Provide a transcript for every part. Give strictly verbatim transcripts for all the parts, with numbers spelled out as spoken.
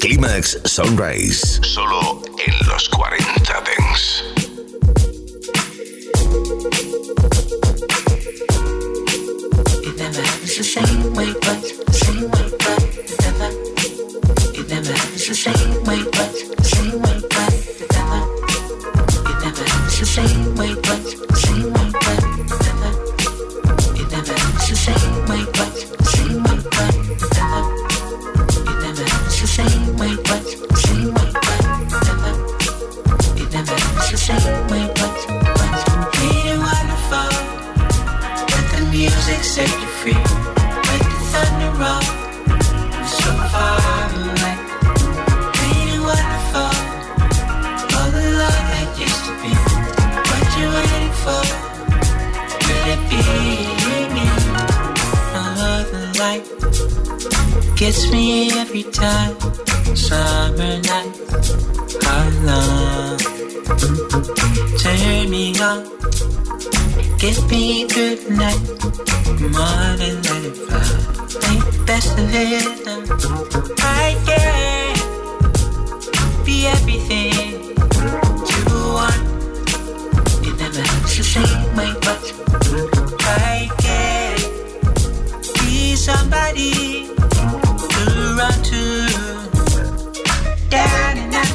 Climax Sunrise, solo en los cuarenta Dance. It never happens the same way, but the same way, but it never. It never happens the same way, but the same way, but it never. It never happens the same way, but the same way, but it never. It never happens the same way, but the same way, but it never. It never happens the same way, but the same way, but it never. It never happens the same way, but but ain't it wonderful? Let the music set you free. Let the thunder roll. So far away. Ain't it wonderful? All the love that used to be. What you waiting for? Will it be me? All of the light gets me every time. Summer nights are long. Turn me on. Get me through the night. More than let it fly. Make the best of it. I can be everything you want. It never happens the same way, but I can be somebody to run to. Down and out.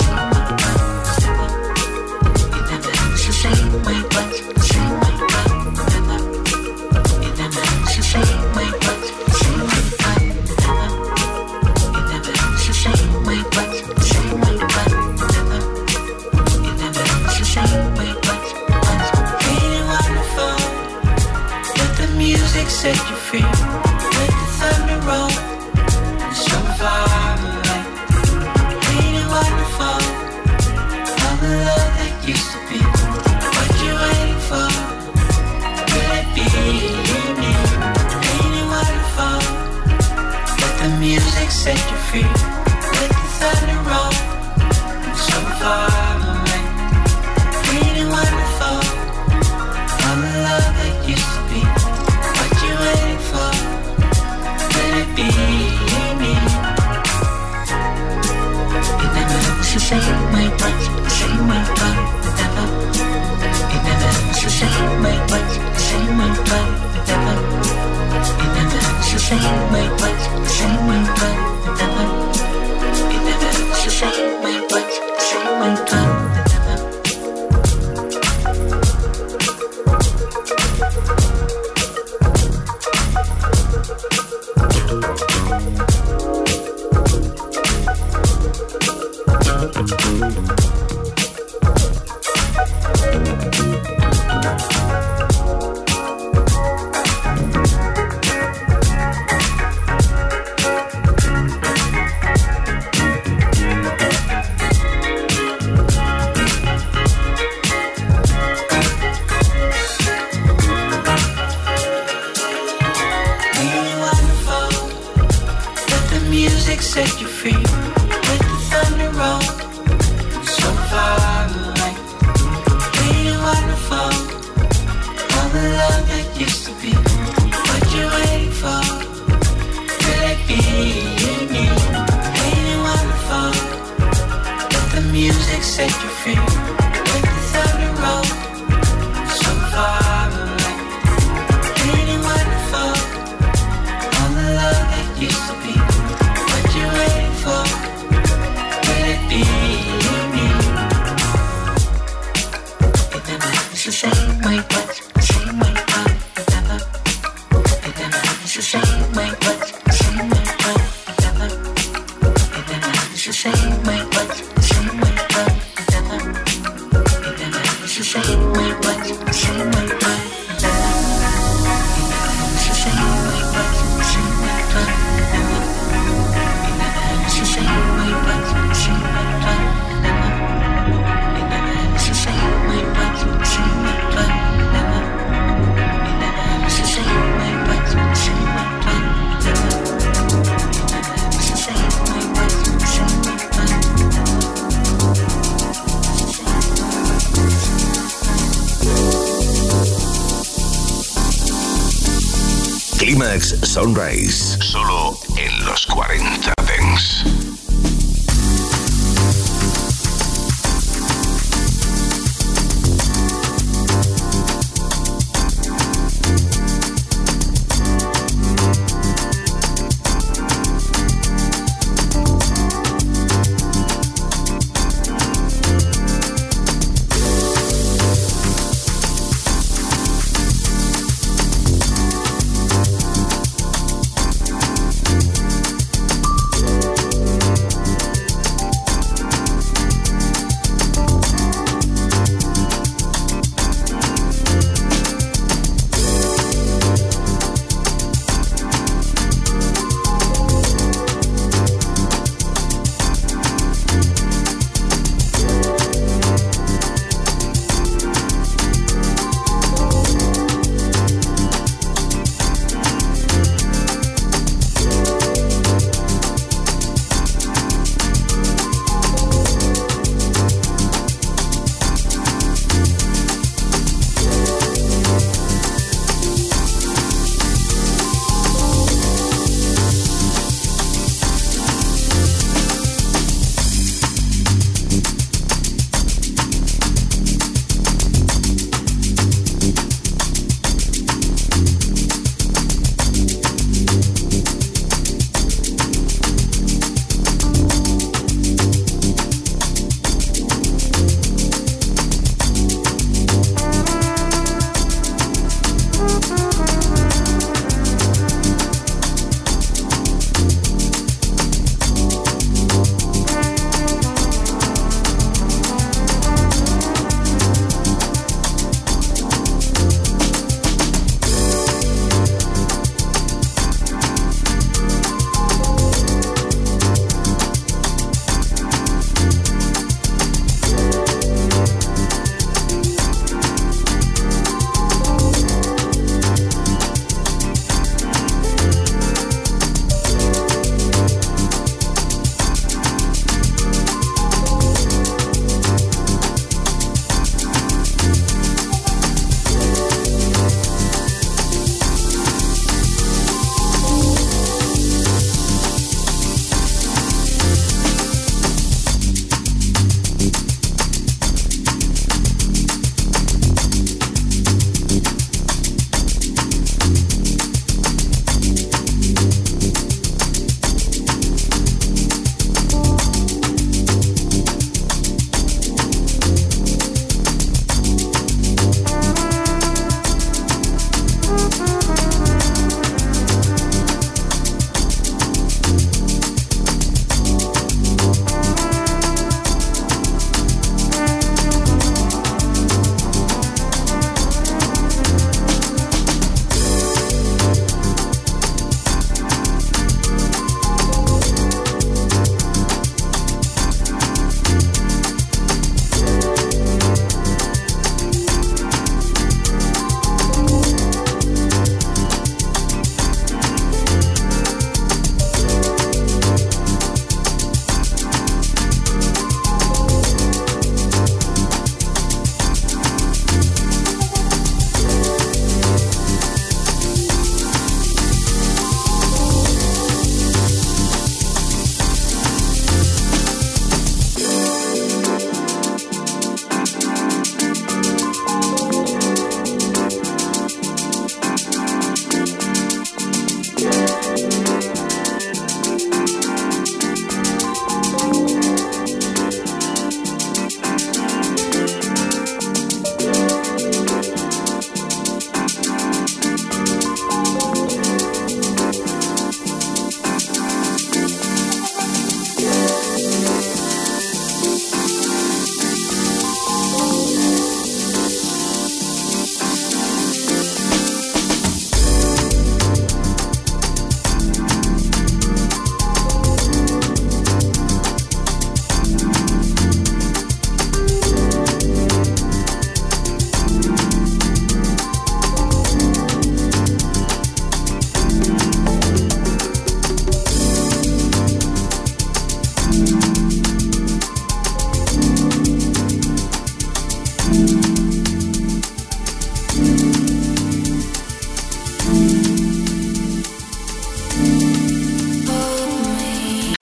It never happens the same way, but the same way, but it never. It never happens the same way, but the same way, but it never. It never happens the same way, but the same way, but it never. It never happens the same way, but but ain't it wonderful? Let the music set you free. Let the thunder roll. So far away. Ain't it wonderful? All the love that used to be. What you waiting for? Will it be me? Ain't it wonderful? Let the music set you free. Let the thunder roll. So far away. Ain't it wonderful? All the love that used to be. What you waiting for? Will it be me? It never happens the same way, but the same way, but it never. It never happens the same way, but the same way, but it never. It never happens the same way, but the same way, but it never. It never happens the same way, but the same way, but it never. Set you free, let the thunder roll. So far away. Ain't it wonderful? All the love that used to be. What you waiting for? Will it be me? Ain't it wonderful? Let the music set you free. Let the thunder roll. So far away. Ain't it wonderful? All the love that used to be. Waiting for, will it be me? It never happens the same way, but the same way, but it never. It never happens the same way, but the same way, but it never. It never happens the same way, but the same way, but it never. It never happens the same way, but the same way, but it never. It never happens the same way, but the same way, but it never. It's the same way, but the same way, but never. It never happens the same way, but the same way, but never. It never happens the same way, but the same way, but never. It never happens the same way, but the same way, but Climax Sunrise, solo en los cuarenta Dance.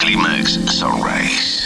Climax Sunrise.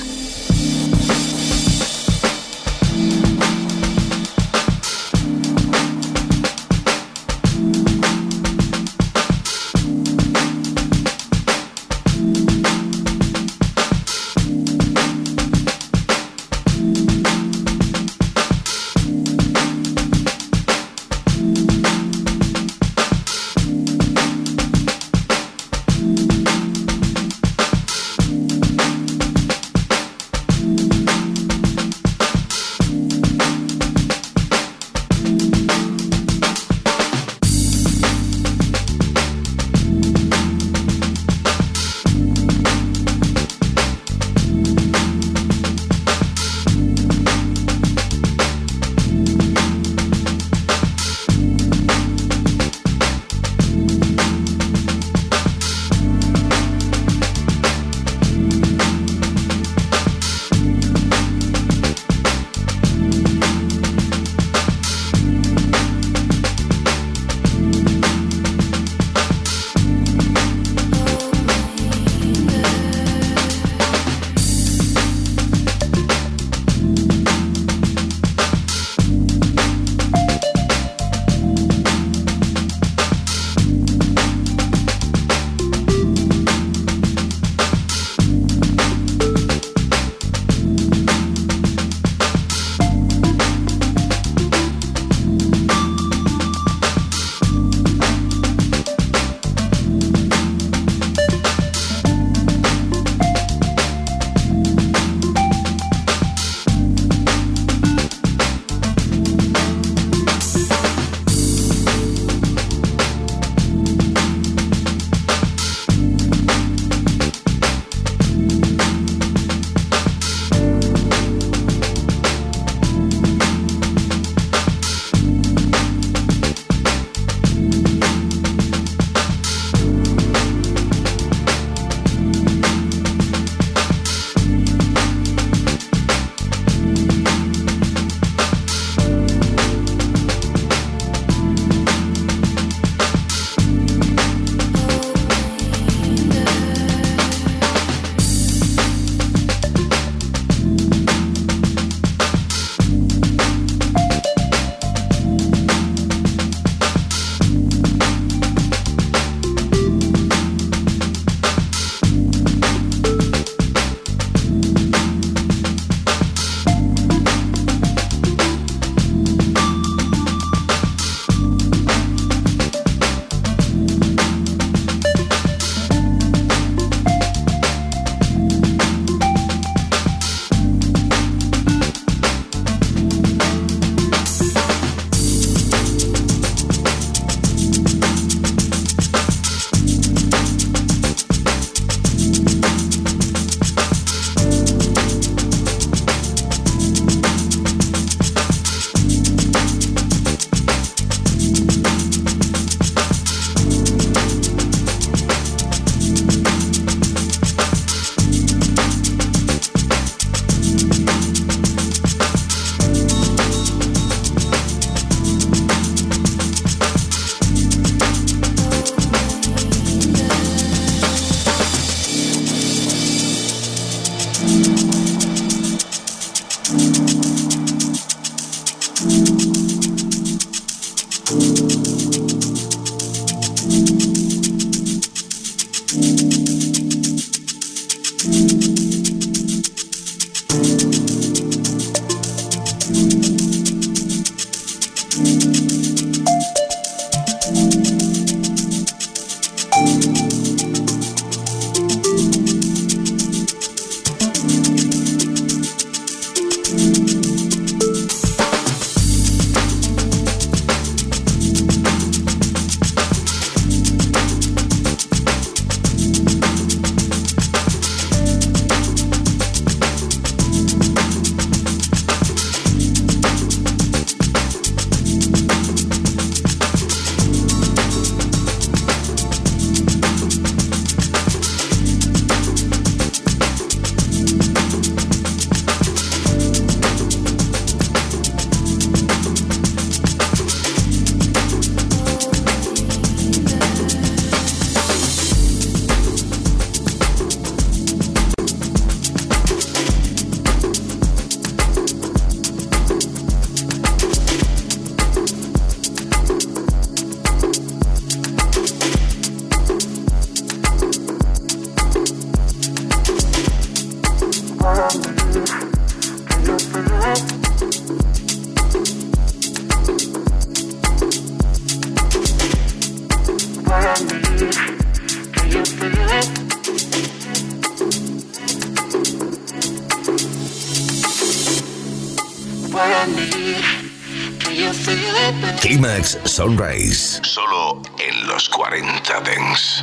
Climax Sunrise, solo en los cuarenta Dance.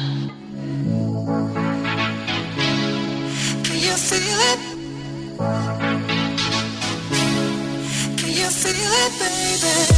Can you feel it? Can you feel it, baby?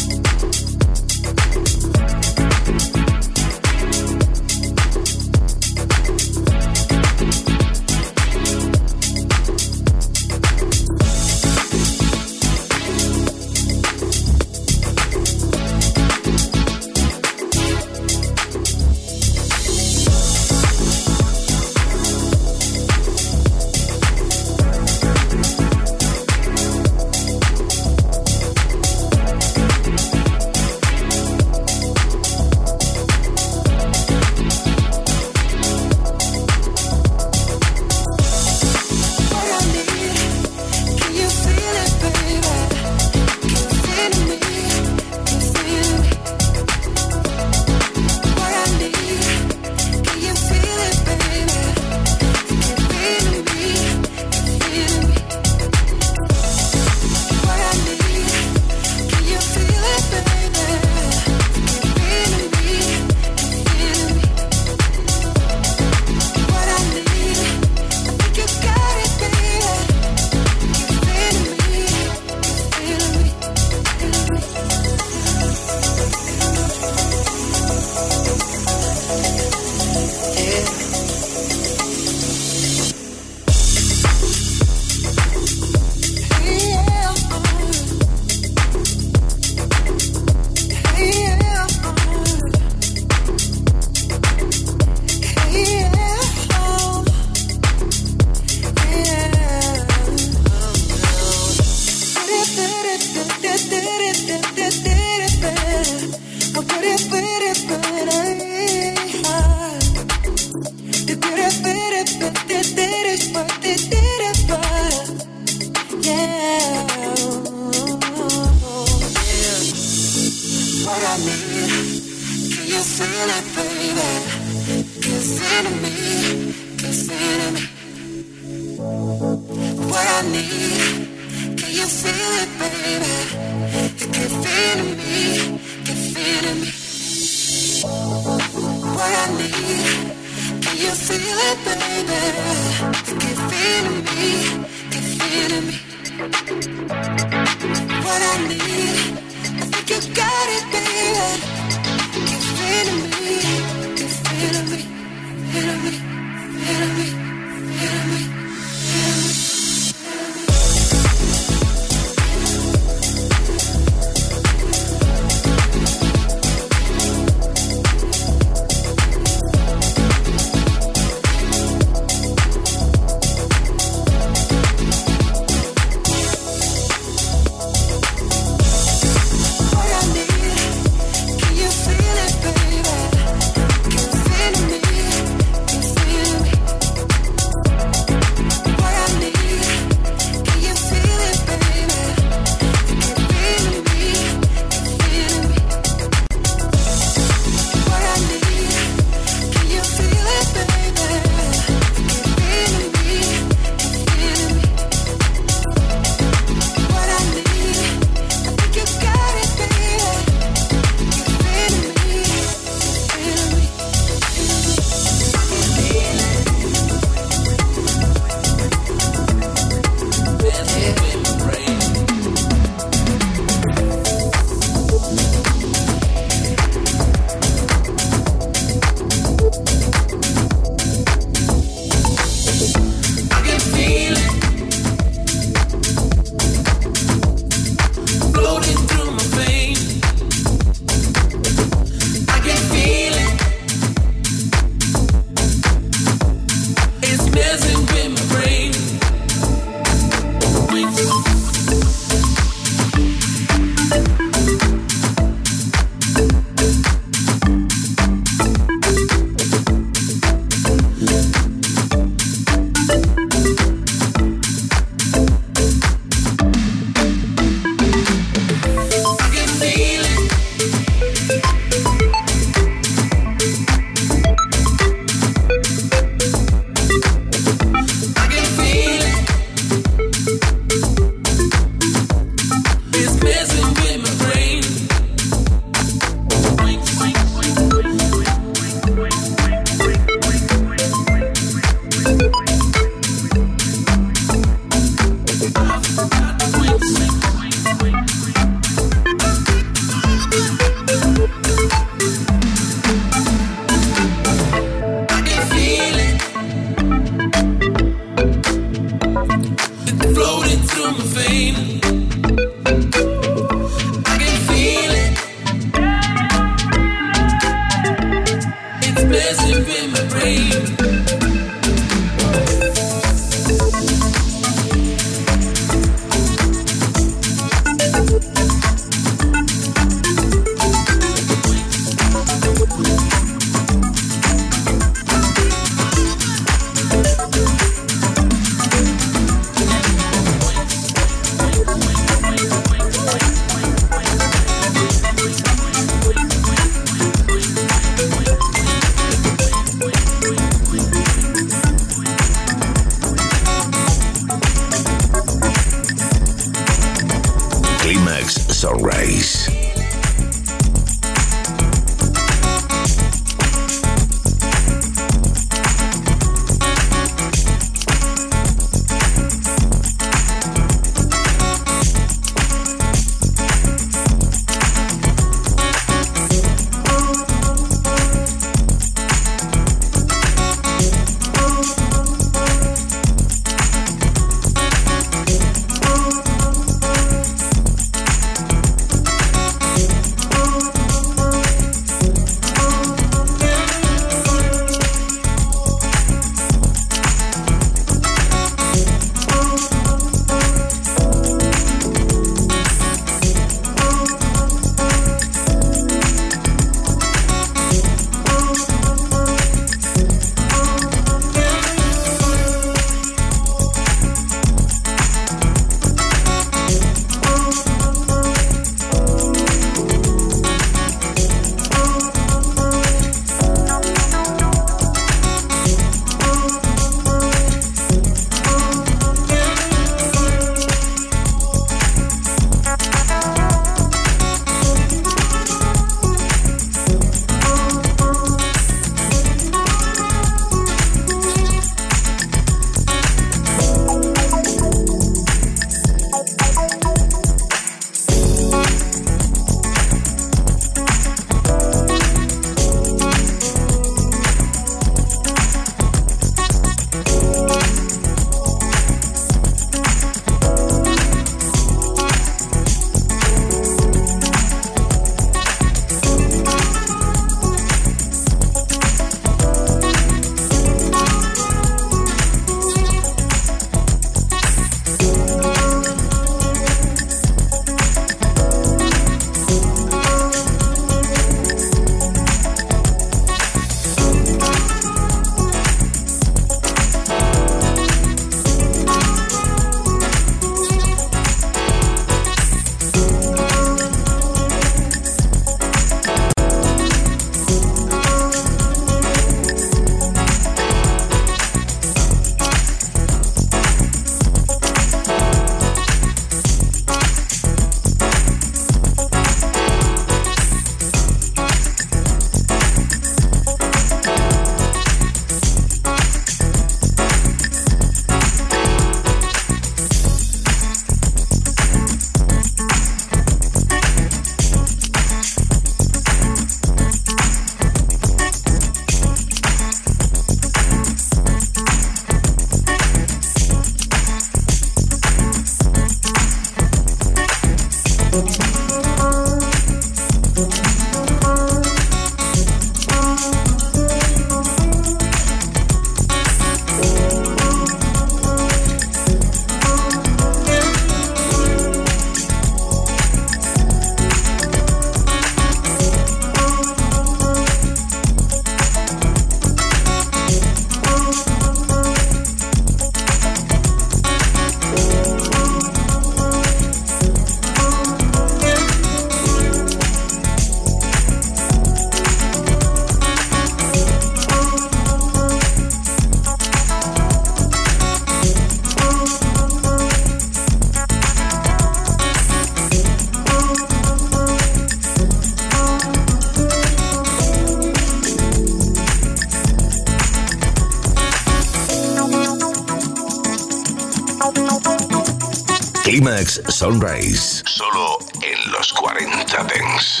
Climax Sunrise, solo en los cuarenta Dance.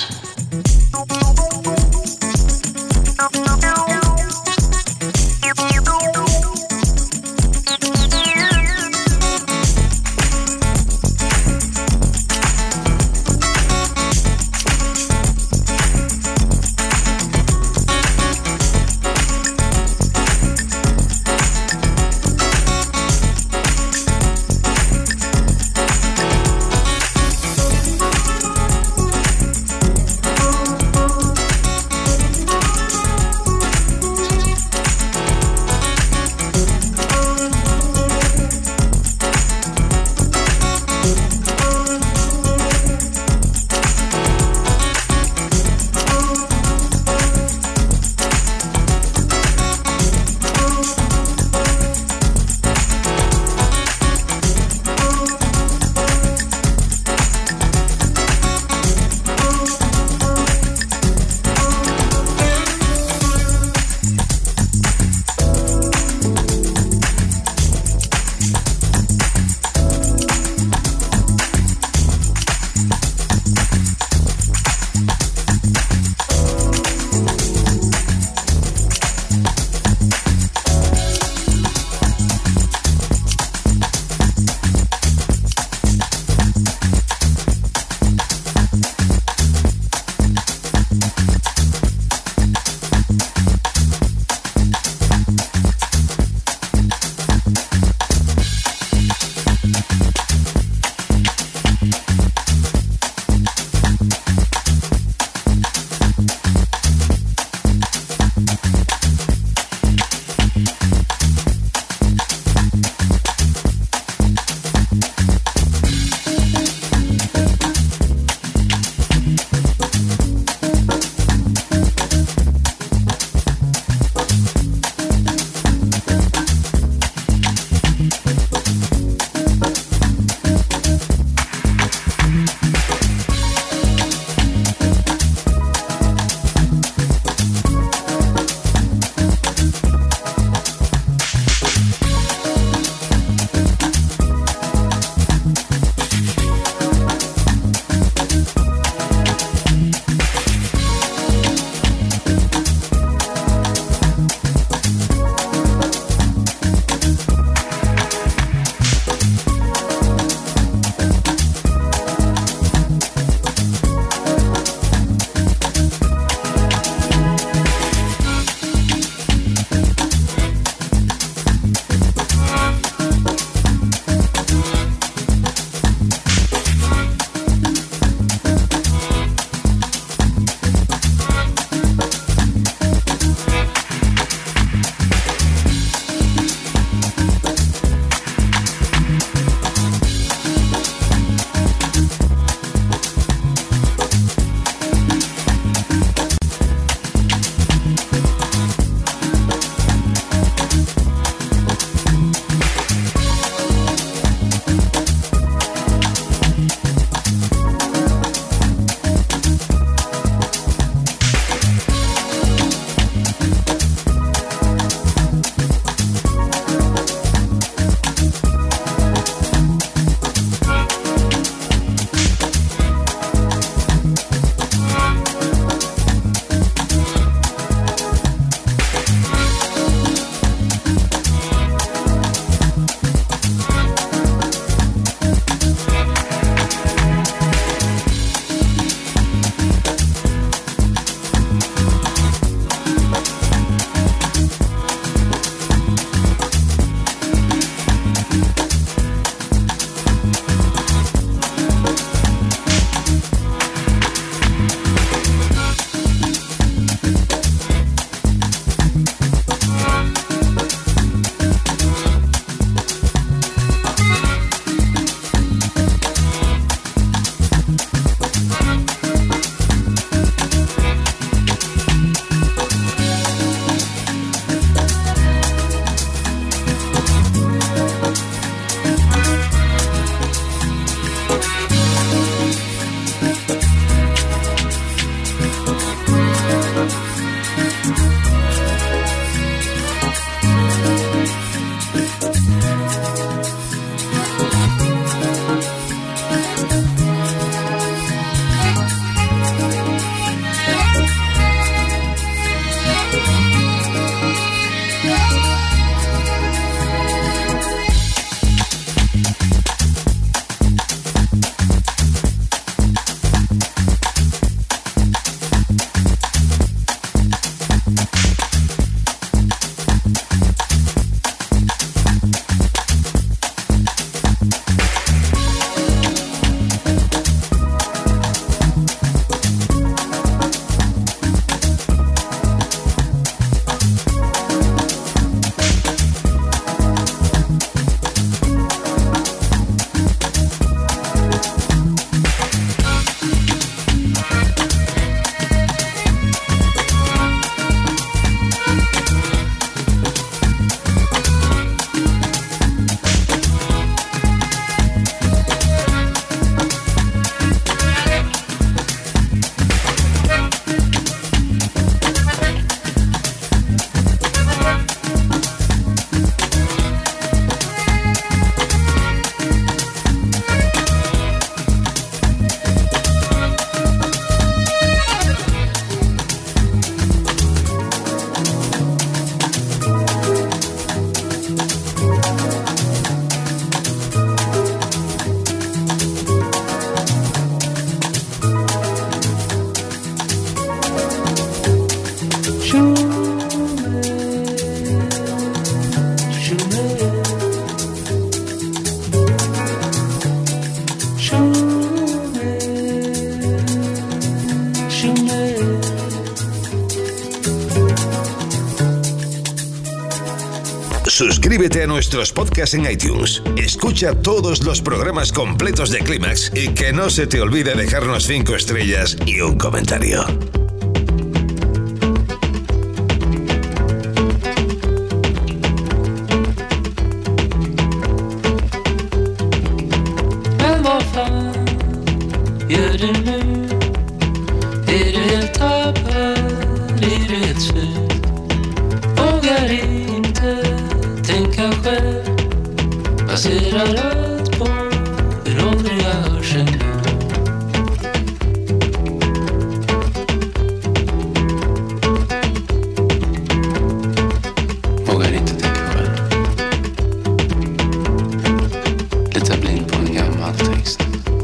Suscríbete a nuestros podcasts en iTunes. Escucha todos los programas completos de Clímax y que no se te olvide dejarnos cinco estrellas y un comentario. Men vad fan gör du nu? Är du helt tappad? Är du helt slut? Vågar inte tänka själv. Baserar allt på hur åldrig jag hörs nu. Vågar inte tänka själv. Lite blind på en gammal text.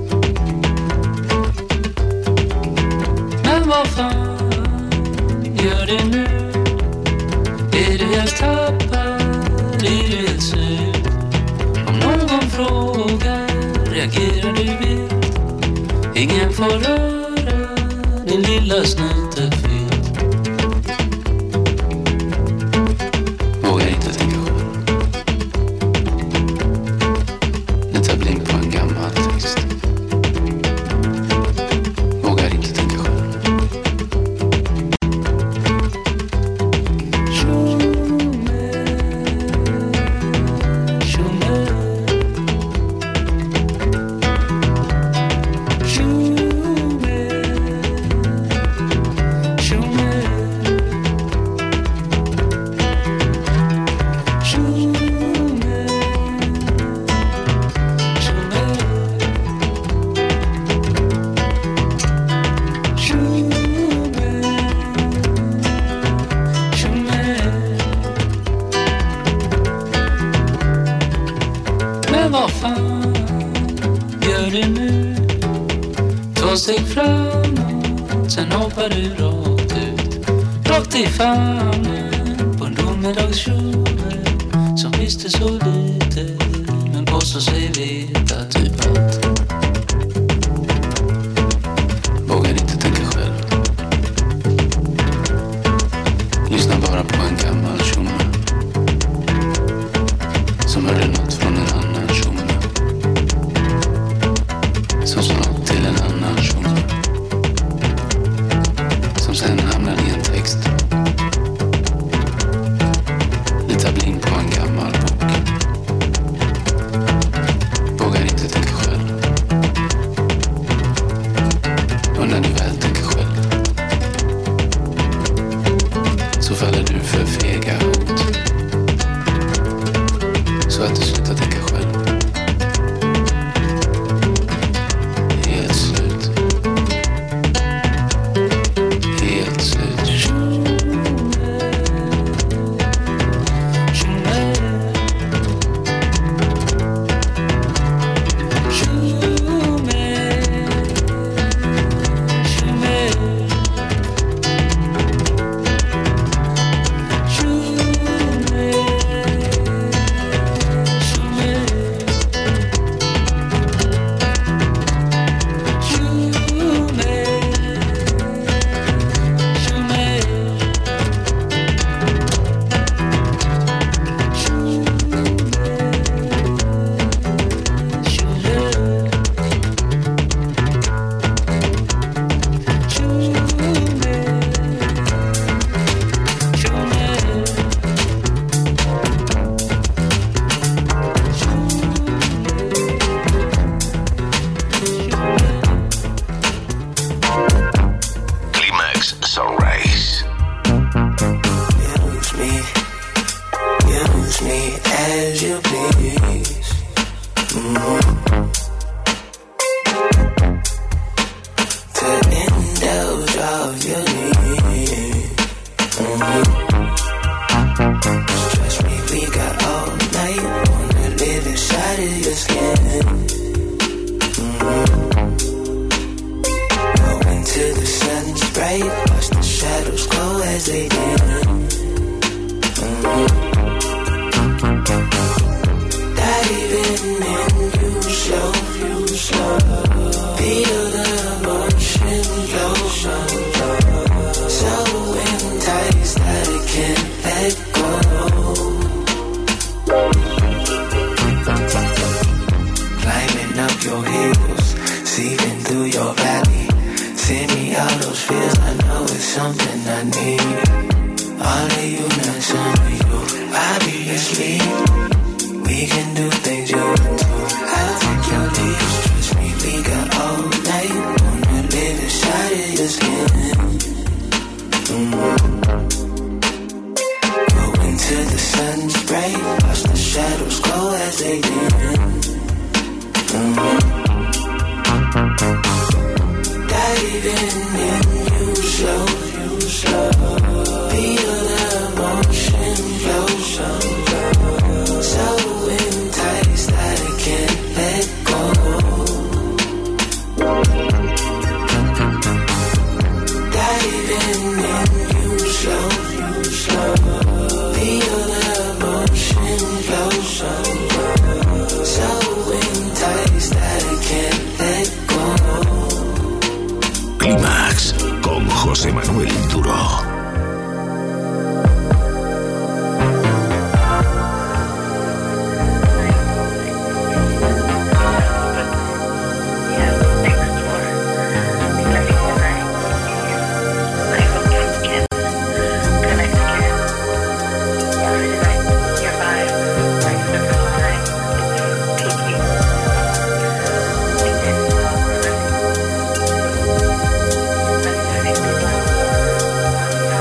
Men vad fan gör det nu? Är du helt tappad? Är du helt slut? Om någon frågar reagerar du vilt. Ingen får röra din lilla snuttefilt. Vågar inte tänka själv. Lite blind på en gammal text. Vågar inte tänka själv. Vad fan gör du nu? Två steg framåt, sen hoppar du rakt ut. Rakt i famnen på en domedagskjole som visste så lite men påstår sig veta typ allt. Vågar inte tänka själv. Lyssna bara på en gammal tjomme som hörde något från en annan tjomme som sa något till en annan tjomme som sen hamnade i en text. Lite blind på en gammal bok. Vågar inte tänka själv. Och när du väl tänker själv så faller du för fega hot. Så att du slutar tänka själv. Helt slut. Helt slut. Feel the emotion, flow, flow, flow. something I need. All of you, not some of you. Obviously, we can do things you can do. I'll take your lead, trust me, we got all night. Wanna live inside of your skin. Mm-hmm. Go into the sun's bright, watch the shadows go as they dim. Mm-hmm. Diving in, you slow, you slow. Feel the motion flow, so, so enticed that I can't let go. Diving in, you slow, you slow. Feel the motion flow, so, so enticed that I can't let go. Clímax con José Manuel Duro. Thank you.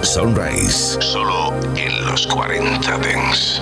Sunrise, solo en los cuarenta Dance.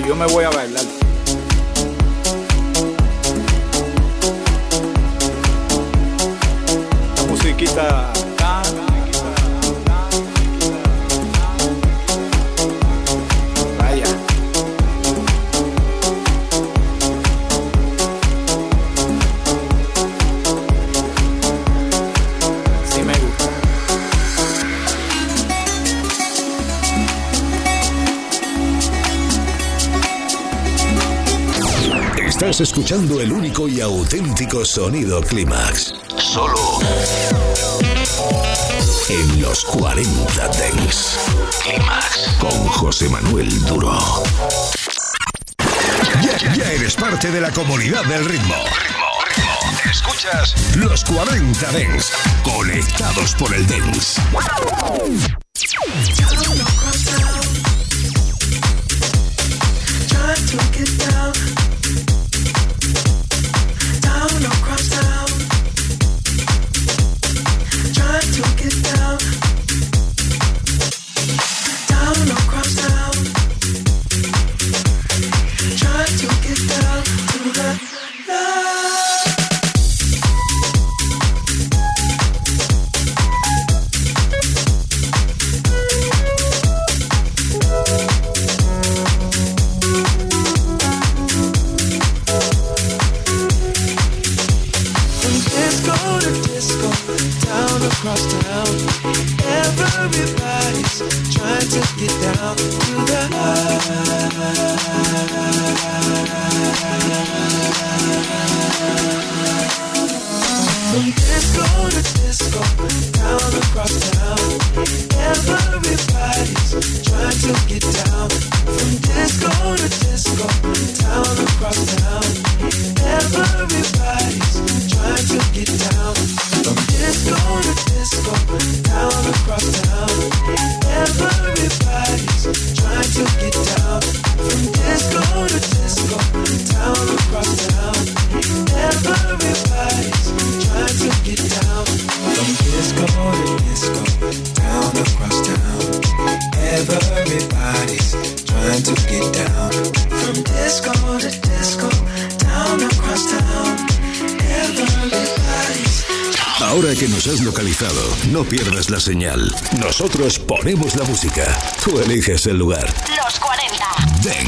yo me voy a bailar. La musiquita. Vaya. Sí me gusta. Estás escuchando el único y auténtico sonido Clímax. Solo en los cuarenta Dance. Clímax con José Manuel Duro. Ya, ya eres parte de la comunidad del ritmo. Ritmo, ritmo. Escuchas los cuarenta Dance. Conectados por el Dance. Ahora que nos has localizado, no pierdas la señal. Nosotros ponemos la música. Tú eliges el lugar. Los cuarenta. Dance.